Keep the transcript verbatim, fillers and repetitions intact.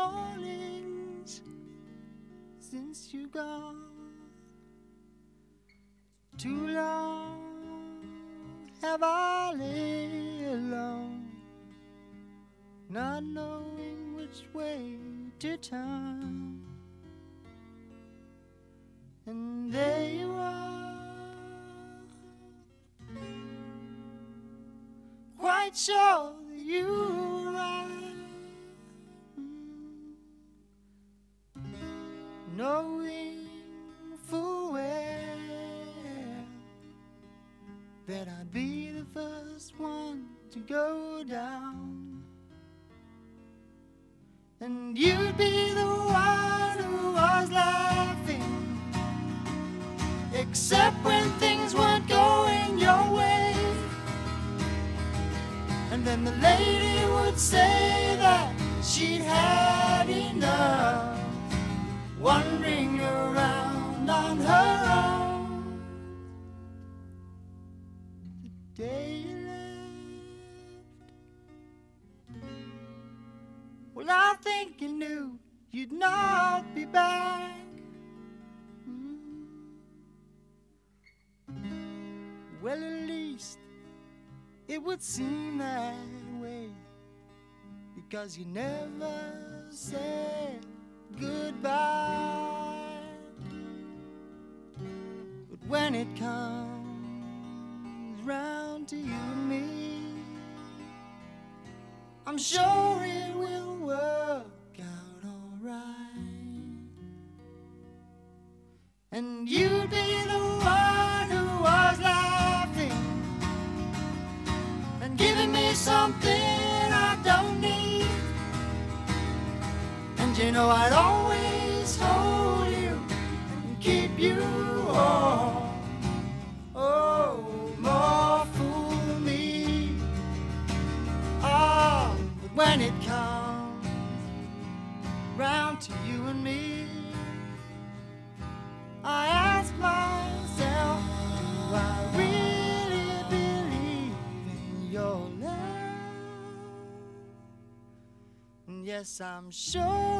mornings since you gone. Too long have I lay alone, not knowing which way to turn. And there you are, quite sure that you were right, knowing full well that I'd be the first one to go down, and you'd be the one who was laughing, except when things weren't going your way. And then the lady would say that she'd had enough, wandering around on her own. The day you left, well, I think you knew you'd not be back. Well, at least it would seem that way, because you never said goodbye. But when it comes round to you and me, I'm sure it will work out all right. And you'd be the one who was laughing and giving me something I don't need. And you know I'd always hold you and keep you warm. Oh, more fool me. Oh, but when it comes round to you and me, I ask myself, do I really believe in your love? And yes, I'm sure